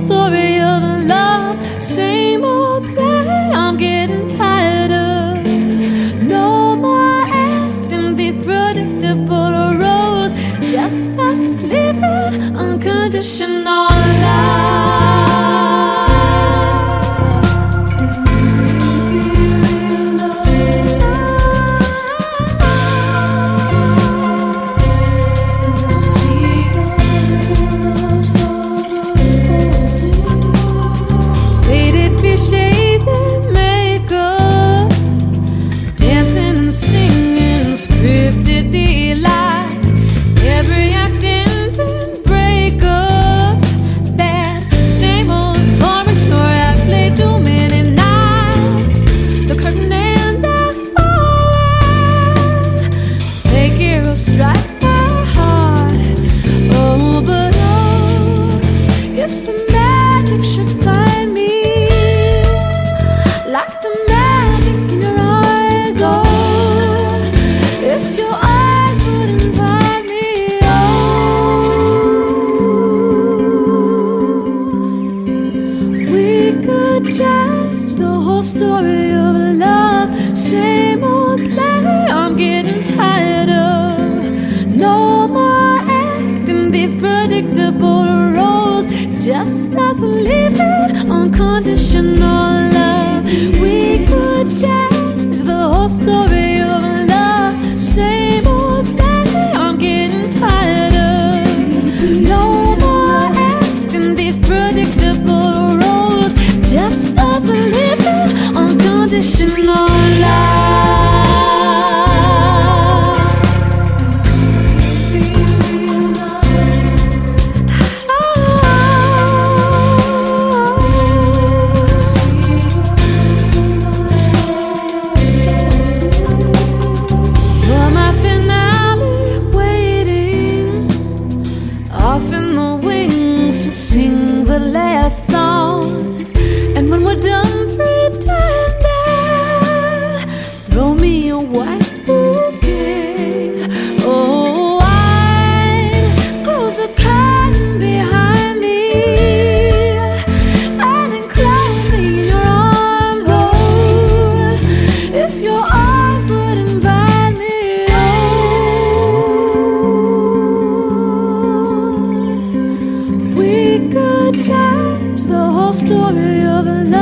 story of love, same old play I'm getting tired of. No more acting these predictable roles, just us living unconditional love. Strike my heart, oh, but oh, if some magic should find me, like the magic in your eyes, oh, if your eyes would invite me, oh, we could change the whole story of love, same old play I'm getting tired of. No more acting these predictable roles, just us living unconditional love. We could change the whole story of love, same old play I'm getting tired of. No more acting these predictable roles, just us living unconditional love. Sing the last song, and when we're done pretending, throw me a white bouquet. Oh, I'd close the curtain behind me and enclose me in your arms. Oh, if your arms would invite me, oh, we could change the whole story of love.